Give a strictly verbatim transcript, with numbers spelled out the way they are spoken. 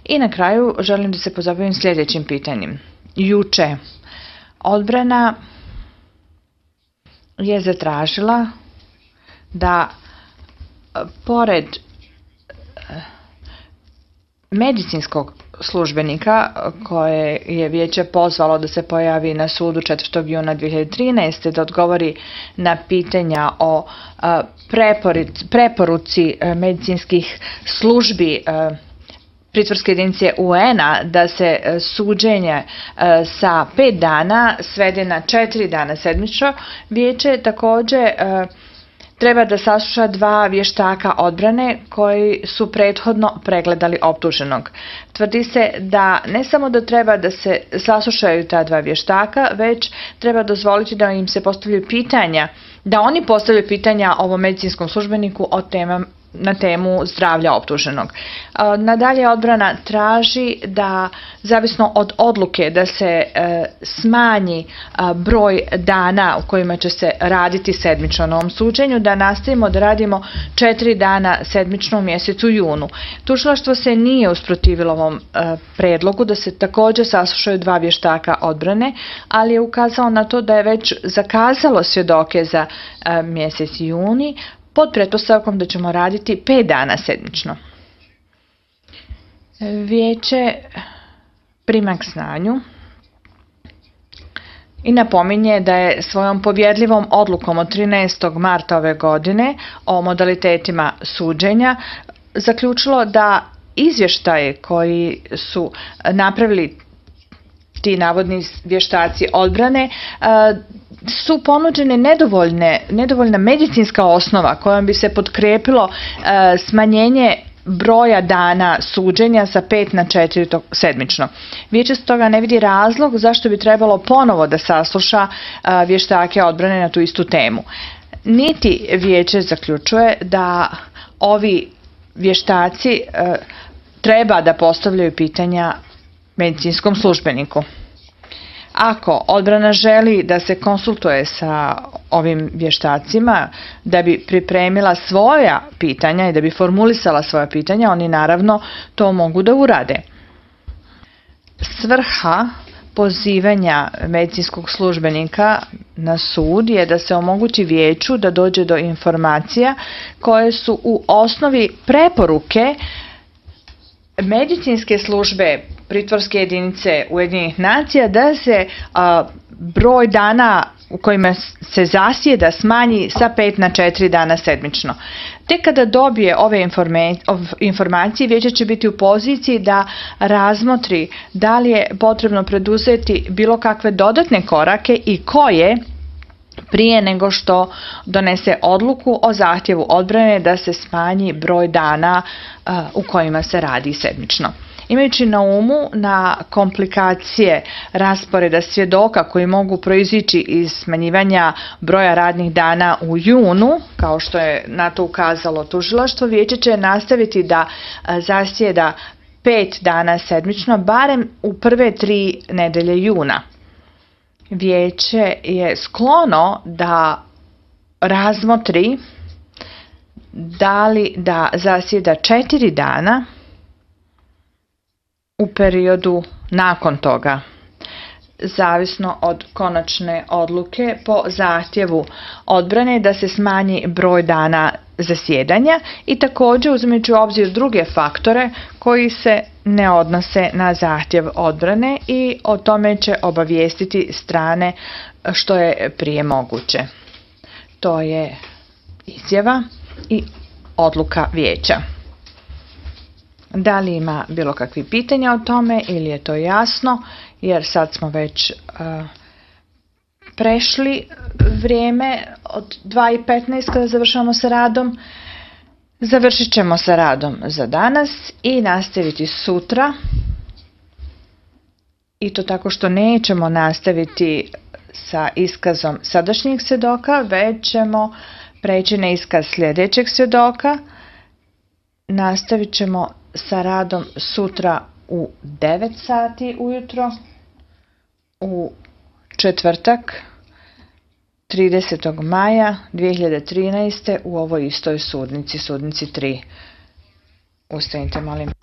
I na kraju želim da se pozabavim sljedećim pitanjem. Juče odbrana je zatražila da pored medicinskog službenika koje je vijeće pozvalo da se pojavi na sudu četvrtog juna dvije hiljade trinaeste. da odgovori na pitanja o preporuci medicinskih službi pritvorske jedinice U N-a da se suđenje sa pet dana svede na četiri dana sedmično. Vijeće također treba da sasluša dva vještaka odbrane koji su prethodno pregledali optuženog. Tvrdi se da ne samo da treba da se saslušaju ta dva vještaka, već treba dozvoliti da im se postavljaju pitanja, da oni postavljaju pitanja ovom medicinskom službeniku o temama na temu zdravlja optuženog. Nadalje odbrana traži da, zavisno od odluke, da se e, smanji a, broj dana u kojima će se raditi sedmično na ovom suđenju, da nastavimo da radimo četiri dana sedmično u mjesecu junu. Tužilaštvo se nije usprotivilo ovom e, predlogu da se također saslušaju dva vještaka odbrane, ali je ukazao na to da je već zakazalo svjedoke za e, mjesec juni, pod pretpostavkom da ćemo raditi pet dana sedmično. Vijeće prima k znanju i napominje da je svojom povjerljivom odlukom od trinaestog marta ove godine o modalitetima suđenja zaključilo da izvještaje koji su napravili ti navodni vještaci odbrane su ponuđene nedovoljne, nedovoljna medicinska osnova kojom bi se potkrijepilo e, smanjenje broja dana suđenja sa pet na četiri sedmično. Vijeće stoga ne vidi razlog zašto bi trebalo ponovo da sasluša e, vještake odbrane na tu istu temu. Niti vijeće zaključuje da ovi vještaci e, treba da postavljaju pitanja medicinskom službeniku. Ako odbrana želi da se konsultuje sa ovim vještacima da bi pripremila svoja pitanja i da bi formulisala svoja pitanja, oni naravno to mogu da urade. Svrha pozivanja medicinskog službenika na sud je da se omogući vijeću da dođe do informacija koje su u osnovi preporuke medicinske službe pritvorske jedinice Ujedinjenih nacija da se a, broj dana u kojima se zasjeda smanji sa pet na četiri dana sedmično. Tek kada dobije ove informacije, vijeće će biti u poziciji da razmotri da li je potrebno preduzeti bilo kakve dodatne korake i koje prije nego što donese odluku o zahtjevu odbrane da se smanji broj dana uh, u kojima se radi sedmično. Imajući na umu na komplikacije rasporeda svjedoka koji mogu proizići iz smanjivanja broja radnih dana u junu, kao što je na to ukazalo tužilaštvo, vijeće će nastaviti da zasjeda pet dana sedmično, barem u prve tri nedelje juna. Vijeće je sklono da razmotri da li da zasjeda četiri dana u periodu nakon toga, zavisno od konačne odluke po zahtjevu odbrane da se smanji broj dana zasjedanja i također uzimajući u obzir druge faktore koji se ne odnose na zahtjev odbrane i o tome će obavijestiti strane što je prije moguće. To je izjava i odluka vijeća. Da li ima bilo kakvih pitanja o tome ili je to jasno, jer sad smo već uh, prešli vrijeme od dva i petnaest kada završamo sa radom. Završit ćemo sa radom za danas i nastaviti sutra. I to tako što nećemo nastaviti sa iskazom sadašnjeg svjedoka, već ćemo preći na iskaz sljedećeg svjedoka. Nastavit ćemo sa radom sutra u devet sati ujutro, u četvrtak tridesetog maja dvije hiljade trinaeste. u ovoj istoj sudnici, sudnici tri. Ustanite, molim.